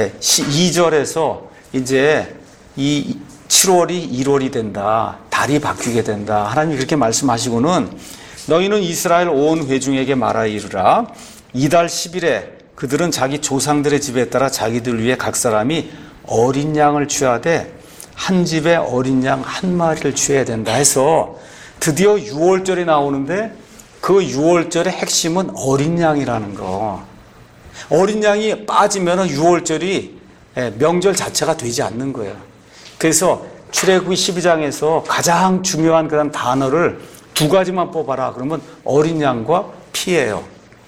S1: 2절에서 이제 이 7월이 1월이 된다. 달이 바뀌게 된다. 하나님이 그렇게 말씀하시고는 너희는 이스라엘 온 회중에게 말하 이르라. 이달 10일에 그들은 자기 조상들의 집에 따라 자기들 위해 각 사람이 어린 양을 취하되 한 집에 어린 양 한 마리를 취해야 된다 해서 드디어 유월절이 나오는데 그 유월절의 핵심은 어린 양이라는 거. 어린 양이 빠지면 유월절이 명절 자체가 되지 않는 거예요. 그래서 출애굽기 12장에서 가장 중요한 그런 단어를 두 가지만 뽑아라. 그러면 어린 양과 피예요.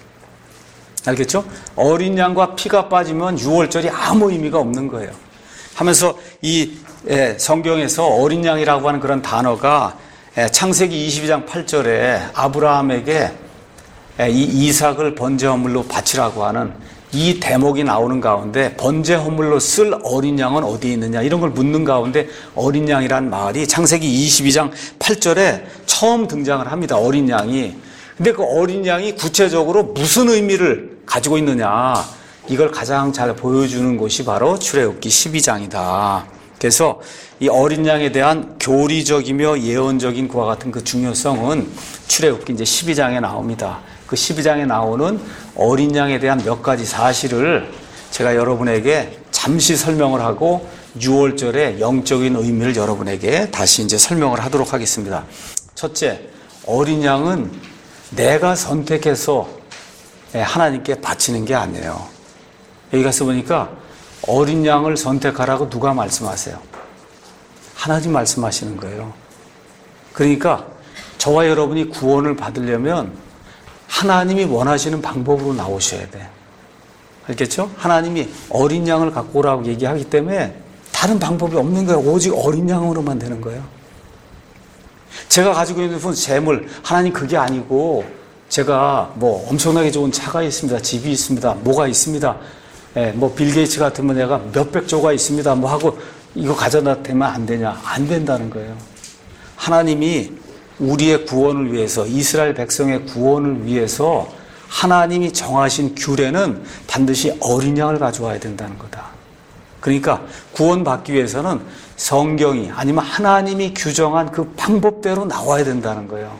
S1: 알겠죠? 어린 양과 피가 빠지면 유월절이 아무 의미가 없는 거예요. 하면서 이 성경에서 어린 양이라고 하는 그런 단어가 창세기 22장 8절에 아브라함에게 이 이삭을 번제 헌물로 바치라고 하는 이 대목이 나오는 가운데 번제 헌물로 쓸 어린 양은 어디에 있느냐 이런 걸 묻는 가운데 어린 양이란 말이 창세기 22장 8절에 처음 등장을 합니다. 어린 양이. 근데 그 어린 양이 구체적으로 무슨 의미를 가지고 있느냐 이걸 가장 잘 보여주는 곳이 바로 출애굽기 12장이다. 그래서 이 어린 양에 대한 교리적이며 예언적인 그와 같은 그 중요성은 출애굽기 이제 12장에 나옵니다. 그 12장에 나오는 어린 양에 대한 몇 가지 사실을 제가 여러분에게 잠시 설명을 하고 6월절의 영적인 의미를 여러분에게 다시 이제 설명을 하도록 하겠습니다. 첫째, 어린 양은 내가 선택해서 하나님께 바치는 게 아니에요. 여기 가서 보니까 어린 양을 선택하라고 누가 말씀하세요? 하나님 말씀하시는 거예요. 그러니까 저와 여러분이 구원을 받으려면 하나님이 원하시는 방법으로 나오셔야 돼. 알겠죠? 하나님이 어린 양을 갖고 오라고 얘기하기 때문에 다른 방법이 없는 거예요. 오직 어린 양으로만 되는 거예요. 제가 가지고 있는 재물, 하나님 그게 아니고 제가 뭐 엄청나게 좋은 차가 있습니다. 집이 있습니다. 뭐가 있습니다. 뭐 빌 게이츠 같으면 내가 몇백 조가 있습니다. 뭐 하고 이거 가져다 대면 안 되냐? 안 된다는 거예요. 하나님이 우리의 구원을 위해서, 이스라엘 백성의 구원을 위해서 하나님이 정하신 규례는 반드시 어린 양을 가져와야 된다는 거다. 그러니까 구원받기 위해서는 성경이 아니면 하나님이 규정한 그 방법대로 나와야 된다는 거예요.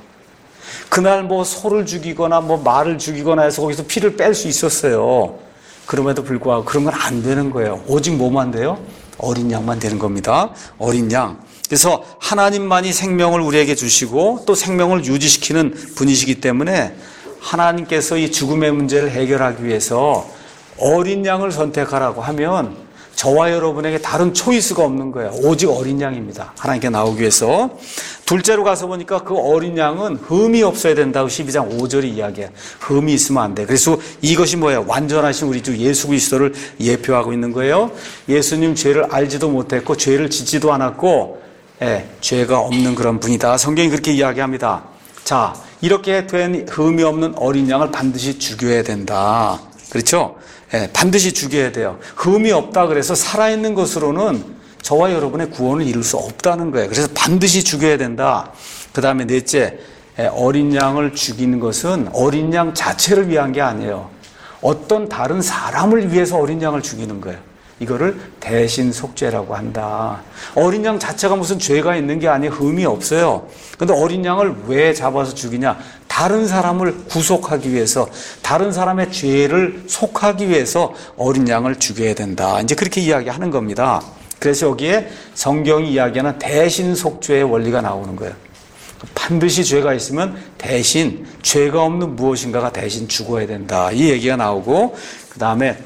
S1: 그날 뭐 소를 죽이거나 뭐 말을 죽이거나 해서 거기서 피를 뺄 수 있었어요. 그럼에도 불구하고 그런 건 안 되는 거예요. 오직 뭐만 돼요? 어린 양만 되는 겁니다. 어린 양. 그래서 하나님만이 생명을 우리에게 주시고 또 생명을 유지시키는 분이시기 때문에 하나님께서 이 죽음의 문제를 해결하기 위해서 어린 양을 선택하라고 하면 저와 여러분에게 다른 초이스가 없는 거예요. 오직 어린 양입니다. 하나님께 나오기 위해서. 둘째로 가서 보니까 그 어린 양은 흠이 없어야 된다고 12장 5절이 이야기해요. 흠이 있으면 안 돼. 그래서 이것이 뭐예요? 완전하신 우리 주 예수 그리스도를 예표하고 있는 거예요. 예수님 죄를 알지도 못했고 죄를 짓지도 않았고 죄가 없는 그런 분이다. 성경이 그렇게 이야기합니다. 자, 이렇게 된 흠이 없는 어린 양을 반드시 죽여야 된다. 그렇죠? 반드시 죽여야 돼요. 흠이 없다 그래서 살아있는 것으로는 저와 여러분의 구원을 이룰 수 없다는 거예요. 그래서 반드시 죽여야 된다. 그 다음에 넷째, 어린 양을 죽이는 것은 어린 양 자체를 위한 게 아니에요. 어떤 다른 사람을 위해서 어린 양을 죽이는 거예요. 이거를 대신 속죄라고 한다. 어린 양 자체가 무슨 죄가 있는 게 아니에요. 흠이 없어요. 그런데 어린 양을 왜 잡아서 죽이냐? 다른 사람을 구속하기 위해서, 다른 사람의 죄를 속하기 위해서 어린 양을 죽여야 된다. 이제 그렇게 이야기하는 겁니다. 그래서 여기에 성경이 이야기하는 대신 속죄의 원리가 나오는 거예요. 반드시 죄가 있으면 대신 죄가 없는 무엇인가가 대신 죽어야 된다. 이 얘기가 나오고, 그 다음에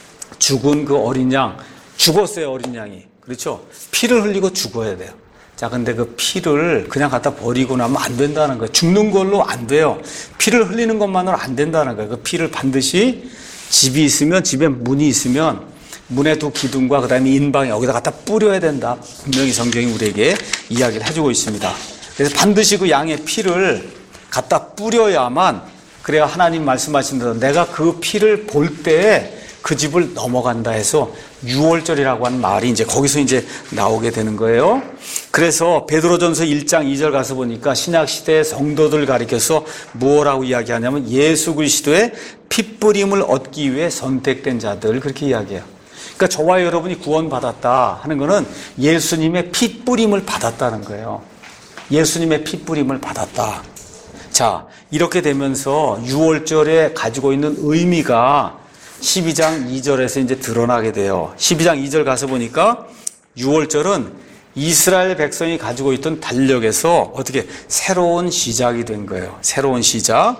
S1: 죽은 그 어린 양, 죽었어요, 어린 양이. 그렇죠? 피를 흘리고 죽어야 돼요. 자, 근데 그 피를 그냥 갖다 버리고 나면 안 된다는 거예요. 죽는 걸로 안 돼요. 피를 흘리는 것만으로 안 된다는 거예요. 그 피를 반드시 집이 있으면, 집에 문이 있으면 문의 두 기둥과 그 다음에 인방 여기다 갖다 뿌려야 된다. 분명히 성경이 우리에게 이야기를 해주고 있습니다. 그래서 반드시 그 양의 피를 갖다 뿌려야만, 그래야 하나님 말씀하신 대로 내가 그 피를 볼 때에 그 집을 넘어간다 해서 유월절이라고 하는 말이 이제 거기서 이제 나오게 되는 거예요. 그래서 베드로전서 1장 2절 가서 보니까 신약 시대의 성도들 가리켜서 뭐라고 이야기하냐면 예수 그리스도의 핏뿌림을 얻기 위해 선택된 자들, 그렇게 이야기해요. 그러니까 저와 여러분이 구원받았다 하는 거는 예수님의 핏뿌림을 받았다는 거예요. 예수님의 핏뿌림을 받았다. 자, 이렇게 되면서 유월절에 가지고 있는 의미가 12장 2절에서 이제 드러나게 돼요. 12장 2절 가서 보니까 유월절은 이스라엘 백성이 가지고 있던 달력에서 어떻게 새로운 시작이 된 거예요. 새로운 시작.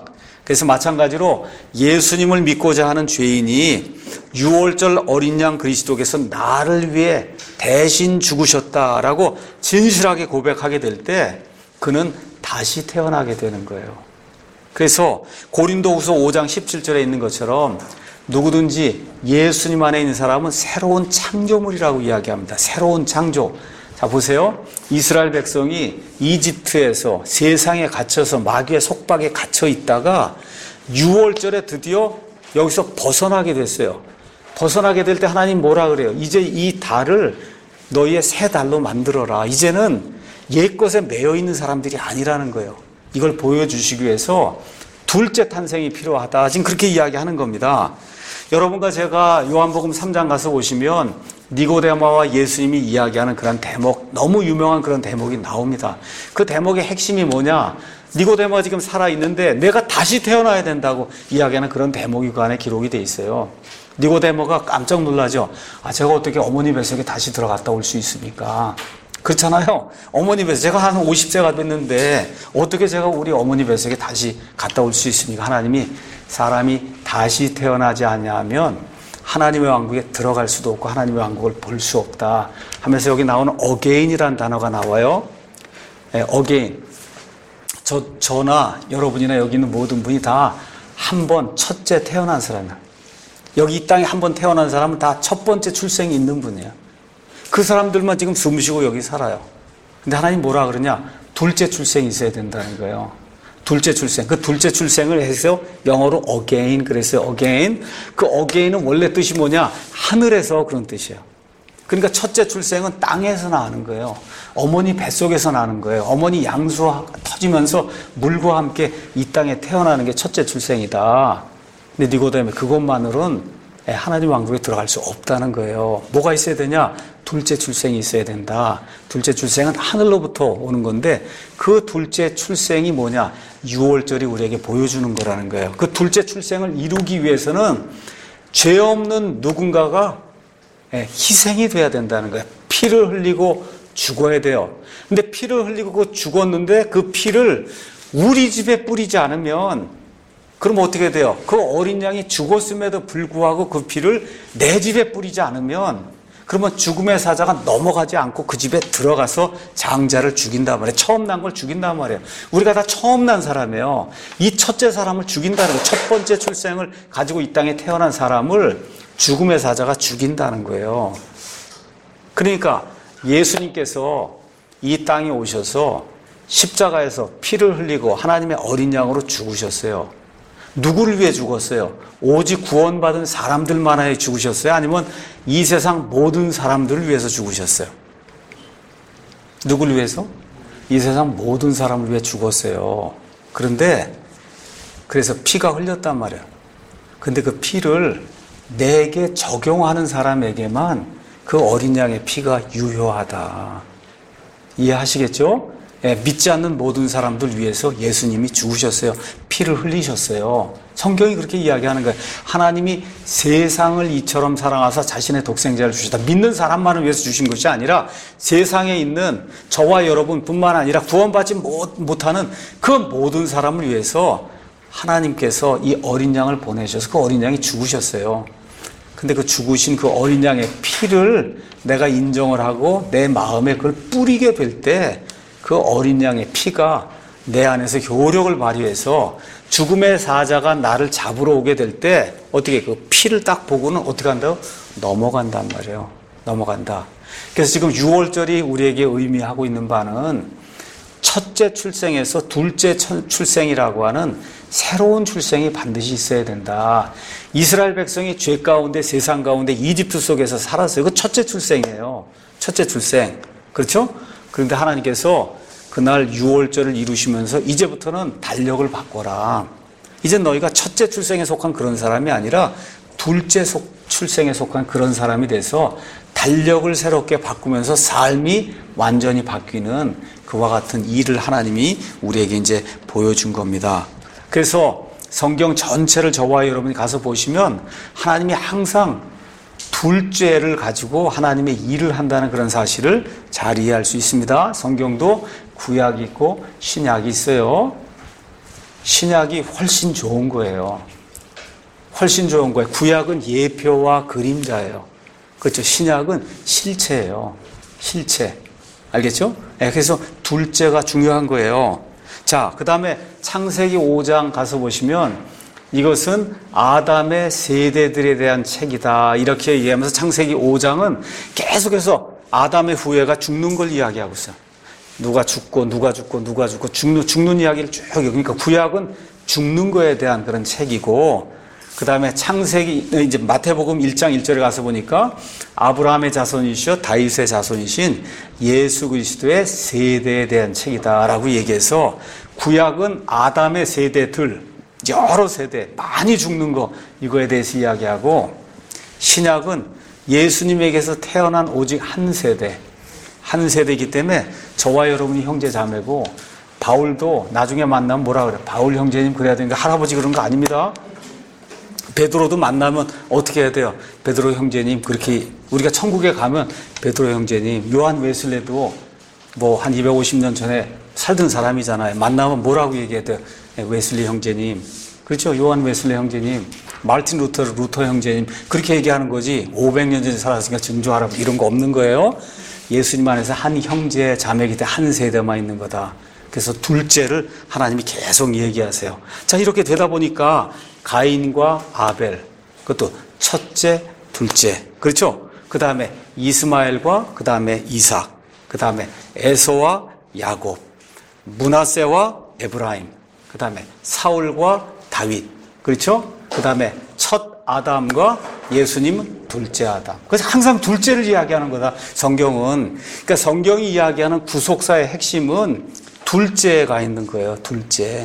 S1: 그래서 마찬가지로 예수님을 믿고자 하는 죄인이 6월절 어린 양 그리스도께서 나를 위해 대신 죽으셨다라고 진실하게 고백하게 될 때 그는 다시 태어나게 되는 거예요. 그래서 고린도후서 5장 17절에 있는 것처럼 누구든지 예수님 안에 있는 사람은 새로운 창조물이라고 이야기합니다. 새로운 창조. 자, 보세요. 이스라엘 백성이 이집트에서 세상에 갇혀서 마귀의 속박에 갇혀 있다가 6월절에 드디어 여기서 벗어나게 됐어요. 벗어나게 될 때 하나님 뭐라 그래요? 이제 이 달을 너희의 새 달로 만들어라. 이제는 옛것에 매여 있는 사람들이 아니라는 거예요. 이걸 보여주시기 위해서 둘째 탄생이 필요하다. 지금 그렇게 이야기하는 겁니다. 여러분과 제가 요한복음 3장 가서 보시면 니고데모와 예수님이 이야기하는 그런 대목, 너무 유명한 그런 대목이 나옵니다. 그 대목의 핵심이 뭐냐? 니고데모가 지금 살아있는데 내가 다시 태어나야 된다고 이야기하는 그런 대목이 그 안에 기록이 돼 있어요. 니고데모가 깜짝 놀라죠. 제가 어떻게 어머니 뱃속에 다시 들어갔다 올 수 있습니까? 그렇잖아요. 어머니 뱃속에 제가 한 50세가 됐는데 어떻게 제가 우리 어머니 뱃속에 다시 갔다 올 수 있습니까? 하나님이 사람이 다시 태어나지 않냐면 하나님의 왕국에 들어갈 수도 없고 하나님의 왕국을 볼 수 없다 하면서 여기 나오는 again이라는 단어가 나와요. again. 저나 여러분이나 여기 있는 모든 분이 다 한 번 첫째 태어난 사람이야. 여기 이 땅에 한 번 태어난 사람은 다 첫 번째 출생이 있는 분이에요. 그 사람들만 지금 숨 쉬고 여기 살아요. 근데 하나님 뭐라 그러냐? 둘째 출생이 있어야 된다는 거예요. 둘째 출생. 그 둘째 출생을 해서 영어로 again 그랬어요. again. 그 again은 원래 뜻이 뭐냐? 하늘에서 그런 뜻이에요. 그러니까 첫째 출생은 땅에서 나는 거예요. 어머니 뱃속에서 나는 거예요. 어머니 양수가 터지면서 물과 함께 이 땅에 태어나는 게 첫째 출생이다. 근데 니고데모 그것만으로는 하나님 왕국에 들어갈 수 없다는 거예요. 뭐가 있어야 되냐? 둘째 출생이 있어야 된다. 둘째 출생은 하늘로부터 오는 건데 그 둘째 출생이 뭐냐? 6월절이 우리에게 보여주는 거라는 거예요. 그 둘째 출생을 이루기 위해서는 죄 없는 누군가가 희생이 돼야 된다는 거예요. 피를 흘리고 죽어야 돼요. 근데 피를 흘리고 죽었는데 그 피를 우리 집에 뿌리지 않으면 그럼 어떻게 돼요? 그 어린 양이 죽었음에도 불구하고 그 피를 내 집에 뿌리지 않으면 그러면 죽음의 사자가 넘어가지 않고 그 집에 들어가서 장자를 죽인단 말이에요. 처음 난 걸 죽인단 말이에요. 우리가 다 처음 난 사람이에요. 이 첫째 사람을 죽인다는 거예요. 첫 번째 출생을 가지고 이 땅에 태어난 사람을 죽음의 사자가 죽인다는 거예요. 그러니까 예수님께서 이 땅에 오셔서 십자가에서 피를 흘리고 하나님의 어린 양으로 죽으셨어요. 누구를 위해 죽었어요? 오직 구원받은 사람들만 위해 죽으셨어요? 아니면 이 세상 모든 사람들을 위해서 죽으셨어요? 누구를 위해서? 이 세상 모든 사람을 위해 죽었어요. 그런데 그래서 피가 흘렸단 말이에요. 근데 그 피를 내게 적용하는 사람에게만 그 어린 양의 피가 유효하다. 이해하시겠죠? 믿지 않는 모든 사람들 위해서 예수님이 죽으셨어요. 피를 흘리셨어요. 성경이 그렇게 이야기하는 거예요. 하나님이 세상을 이처럼 사랑하사 자신의 독생자를 주셨다. 믿는 사람만을 위해서 주신 것이 아니라 세상에 있는 저와 여러분뿐만 아니라 구원받지 못하는 그 모든 사람을 위해서 하나님께서 이 어린 양을 보내셔서 그 어린 양이 죽으셨어요. 근데 그 죽으신 그 어린 양의 피를 내가 인정을 하고 내 마음에 그걸 뿌리게 될 때 그 어린 양의 피가 내 안에서 효력을 발휘해서 죽음의 사자가 나를 잡으러 오게 될 때 어떻게 그 피를 딱 보고는 어떻게 한다고? 넘어간단 말이에요. 넘어간다. 그래서 지금 6월절이 우리에게 의미하고 있는 바는 첫째 출생에서 둘째 출생이라고 하는 새로운 출생이 반드시 있어야 된다. 이스라엘 백성이 죄 가운데 세상 가운데 이집트 속에서 살았어요. 그 첫째 출생이에요. 첫째 출생. 그렇죠? 그런데 하나님께서 그날 6월절을 이루시면서 이제부터는 달력을 바꿔라. 이제 너희가 첫째 출생에 속한 그런 사람이 아니라 둘째 출생에 속한 그런 사람이 돼서 달력을 새롭게 바꾸면서 삶이 완전히 바뀌는 그와 같은 일을 하나님이 우리에게 이제 보여준 겁니다. 그래서 성경 전체를 저와 여러분이 가서 보시면 하나님이 항상 둘째를 가지고 하나님의 일을 한다는 그런 사실을 잘 이해할 수 있습니다. 성경도 구약이 있고 신약이 있어요. 신약이 훨씬 좋은 거예요. 훨씬 좋은 거예요. 구약은 예표와 그림자예요. 그렇죠. 신약은 실체예요. 실체. 알겠죠? 네, 그래서 둘째가 중요한 거예요. 자, 그 다음에 창세기 5장 가서 보시면 이것은 아담의 세대들에 대한 책이다. 이렇게 얘기하면서 창세기 5장은 계속해서 아담의 후예가 죽는 걸 이야기하고 있어요. 누가 죽고 죽는 이야기를 쭉. 그러니까 구약은 죽는 거에 대한 그런 책이고, 그 다음에 창세기, 이제 마태복음 1장 1절에 가서 보니까 아브라함의 자손이시여 다윗의 자손이신 예수 그리스도의 세대에 대한 책이다라고 얘기해서 구약은 아담의 세대들, 여러 세대, 많이 죽는 거, 이거에 대해서 이야기하고, 신약은 예수님에게서 태어난 오직 한 세대이기 때문에 저와 여러분이 형제 자매고, 바울도 나중에 만나면 뭐라 그래? 바울 형제님 그래야 되는데 할아버지 그런 거 아닙니다. 베드로도 만나면 어떻게 해야 돼요? 베드로 형제님, 그렇게 우리가 천국에 가면 베드로 형제님, 요한 웨슬레도 뭐 한 250년 전에 살던 사람이잖아요. 만나면 뭐라고 얘기해야 돼요? 웨슬리 형제님, 그렇죠? 요한 웨슬리 형제님, 마르틴 루터 형제님, 그렇게 얘기하는 거지. 500년 전에 살았으니까 증조하라 이런 거 없는 거예요. 예수님 안에서 한 형제 자매이기 때문에 한 세대만 있는 거다. 그래서 둘째를 하나님이 계속 얘기하세요. 자, 이렇게 되다 보니까 가인과 아벨, 그것도 첫째, 둘째, 그렇죠? 그 다음에 이스마엘과 그 다음에 이삭, 그 다음에 에서와 야곱, 므낫세와 에브라임, 그 다음에 사울과 다윗, 그렇죠? 그 다음에 첫 아담과 예수님은 둘째 아담. 그래서 항상 둘째를 이야기하는 거다, 성경은. 그러니까 성경이 이야기하는 구속사의 핵심은 둘째가 있는 거예요, 둘째.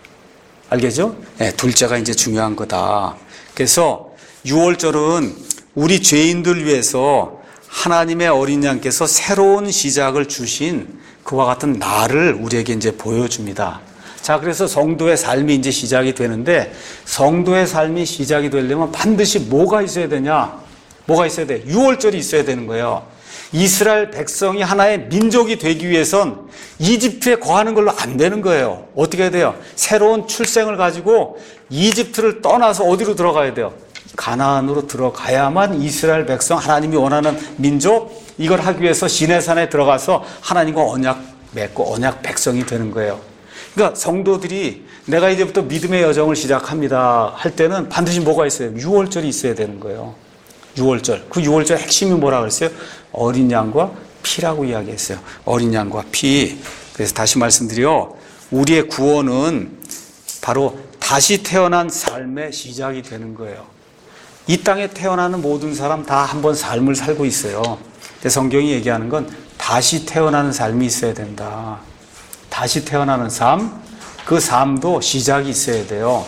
S1: 알겠죠? 네, 둘째가 이제 중요한 거다. 그래서 6월절은 우리 죄인들 위해서 하나님의 어린 양께서 새로운 시작을 주신 그와 같은 날을 우리에게 이제 보여줍니다. 자, 그래서 성도의 삶이 이제 시작이 되는데, 성도의 삶이 시작이 되려면 반드시 뭐가 있어야 되냐? 뭐가 있어야 돼? 6월절이 있어야 되는 거예요. 이스라엘 백성이 하나의 민족이 되기 위해선 이집트에 거하는 걸로 안 되는 거예요. 어떻게 해야 돼요? 새로운 출생을 가지고 이집트를 떠나서 어디로 들어가야 돼요? 가나안으로 들어가야만 이스라엘 백성, 하나님이 원하는 민족, 이걸 하기 위해서 시내산에 들어가서 하나님과 언약 맺고 언약 백성이 되는 거예요. 그러니까 성도들이 내가 이제부터 믿음의 여정을 시작합니다 할 때는 반드시 뭐가 있어요? 6월절이 있어야 되는 거예요. 6월절. 그 6월절 핵심이 뭐라고 그랬어요? 어린 양과 피라고 이야기했어요. 어린 양과 피. 그래서 다시 말씀드려, 우리의 구원은 바로 다시 태어난 삶의 시작이 되는 거예요. 이 땅에 태어나는 모든 사람 다 한 번 삶을 살고 있어요. 근데 성경이 얘기하는 건 다시 태어나는 삶이 있어야 된다. 다시 태어나는 삶, 그 삶도 시작이 있어야 돼요.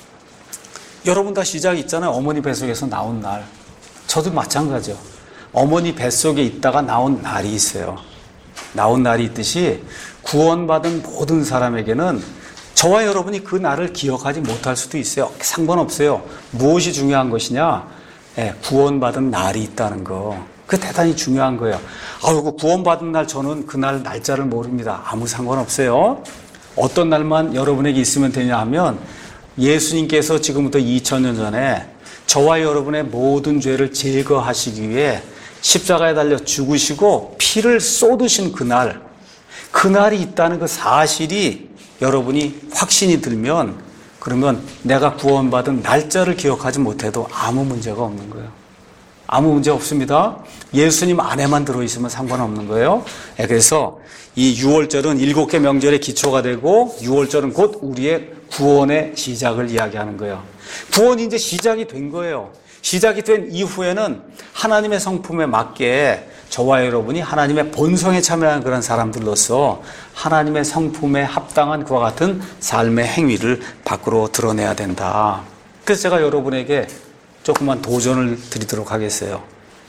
S1: 여러분 다 시작이 있잖아요. 어머니 뱃속에서 나온 날. 저도 마찬가지죠. 어머니 뱃속에 있다가 나온 날이 있어요. 나온 날이 있듯이 구원받은 모든 사람에게는 저와 여러분이 그 날을 기억하지 못할 수도 있어요. 상관없어요. 무엇이 중요한 것이냐? 구원받은 날이 있다는 거. 그게 대단히 중요한 거예요. 아이고, 구원받은 날 저는 그날 날짜를 모릅니다. 아무 상관없어요. 어떤 날만 여러분에게 있으면 되냐 하면, 예수님께서 지금부터 2000년 전에 저와 여러분의 모든 죄를 제거하시기 위해 십자가에 달려 죽으시고 피를 쏟으신 그날, 그날이 있다는 그 사실이 여러분이 확신이 들면, 그러면 내가 구원받은 날짜를 기억하지 못해도 아무 문제가 없는 거예요. 아무 문제 없습니다. 예수님 안에만 들어있으면 상관없는 거예요. 그래서 이 6월절은 7개 명절의 기초가 되고, 6월절은 곧 우리의 구원의 시작을 이야기하는 거예요. 구원이 이제 시작이 된 거예요. 시작이 된 이후에는 하나님의 성품에 맞게 저와 여러분이 하나님의 본성에 참여하는 그런 사람들로서 하나님의 성품에 합당한 그와 같은 삶의 행위를 밖으로 드러내야 된다. 그래서 제가 여러분에게 조금만 도전을 드리도록 하겠어요.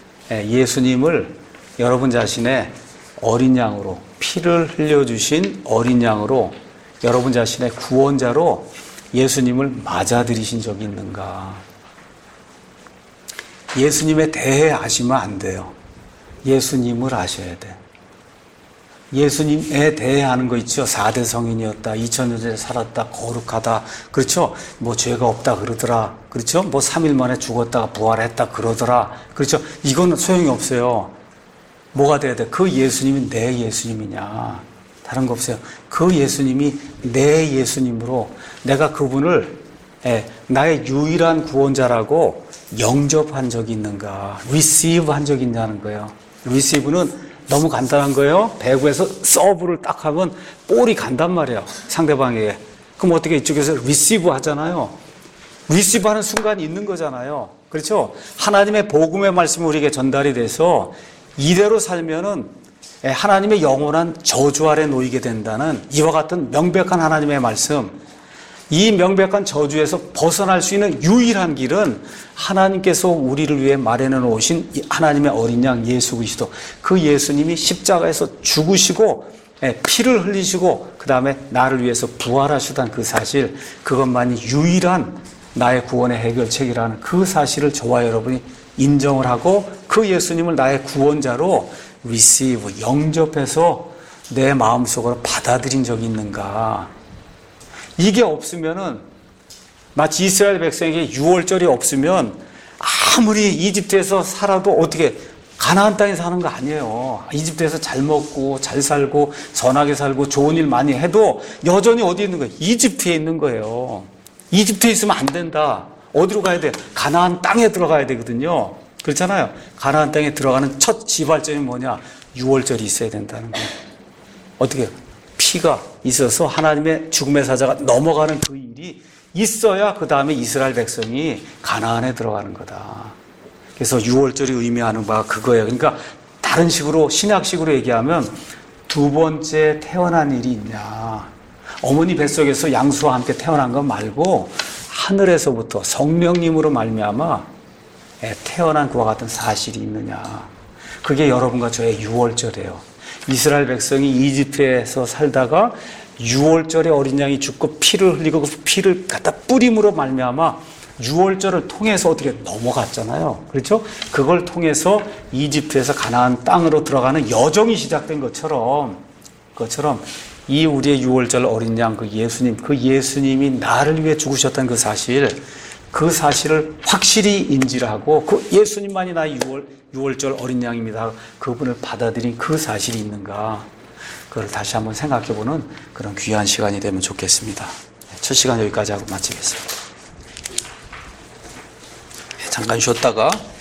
S1: 예수님을 여러분 자신의 어린 양으로, 피를 흘려주신 어린 양으로, 여러분 자신의 구원자로 예수님을 맞아들이신 적이 있는가? 예수님에 대해 아시면 안 돼요. 예수님을 아셔야 돼. 예수님에 대해 하는 거 있죠. 4대 성인이었다. 2000년 전에 살았다. 거룩하다. 그렇죠. 뭐 죄가 없다 그러더라. 그렇죠. 뭐 3일 만에 죽었다가 부활했다 그러더라. 그렇죠. 이건 소용이 없어요. 뭐가 돼야 돼? 그 예수님이 내 예수님이냐. 다른 거 없어요. 그 예수님이 내 예수님으로 내가 그분을 나의 유일한 구원자라고 영접한 적이 있는가. receive 한 적이 있냐는 거예요. receive는 너무 간단한 거예요. 배구에서 서브를 딱 하면 볼이 간단 말이에요. 상대방에게. 그럼 어떻게 이쪽에서 리시브 하잖아요. 리시브 하는 순간이 있는 거잖아요. 그렇죠? 하나님의 복음의 말씀이 우리에게 전달이 돼서 이대로 살면은 하나님의 영원한 저주 아래 놓이게 된다는 이와 같은 명백한 하나님의 말씀. 이 명백한 저주에서 벗어날 수 있는 유일한 길은 하나님께서 우리를 위해 마련해 놓으신 하나님의 어린 양 예수 그리스도, 그 예수님이 십자가에서 죽으시고 피를 흘리시고 그 다음에 나를 위해서 부활하시다는 그 사실, 그것만이 유일한 나의 구원의 해결책이라는 그 사실을 저와 여러분이 인정을 하고 그 예수님을 나의 구원자로 receive, 영접해서 내 마음속으로 받아들인 적이 있는가. 이게 없으면은 마치 이스라엘 백성에게 유월절이 없으면 아무리 이집트에서 살아도 어떻게 가나안 땅에 사는 거 아니에요. 이집트에서 잘 먹고 잘 살고 선하게 살고 좋은 일 많이 해도 여전히 어디 있는 거예요? 이집트에 있는 거예요. 이집트에 있으면 안 된다. 어디로 가야 돼요? 가나안 땅에 들어가야 되거든요. 그렇잖아요. 가나안 땅에 들어가는 첫 지발점이 뭐냐? 유월절이 있어야 된다는 거예요. 어떻게 해요? 피가 있어서 하나님의 죽음의 사자가 넘어가는 그 일이 있어야 그 다음에 이스라엘 백성이 가나안에 들어가는 거다. 그래서 유월절이 의미하는 바가 그거예요. 그러니까 다른 식으로 신약식으로 얘기하면 두 번째 태어난 일이 있냐. 어머니 뱃속에서 양수와 함께 태어난 것 말고 하늘에서부터 성령님으로 말미암아 태어난 그와 같은 사실이 있느냐. 그게 여러분과 저의 유월절이에요. 이스라엘 백성이 이집트에서 살다가 유월절에 어린 양이 죽고 피를 흘리고 그 피를 갖다 뿌림으로 말미암아 유월절을 통해서 어떻게 넘어갔잖아요. 그렇죠? 그걸 통해서 이집트에서 가나안 땅으로 들어가는 여정이 시작된 것처럼 이 우리의 유월절 어린 양 그 예수님, 그 예수님이 나를 위해 죽으셨다는 그 사실을 확실히 인지를 하고 그 예수님만이 나의 유월절 어린 양입니다. 그분을 받아들인 그 사실이 있는가. 그걸 다시 한번 생각해보는 그런 귀한 시간이 되면 좋겠습니다. 첫 시간 여기까지 하고 마치겠습니다. 잠깐 쉬었다가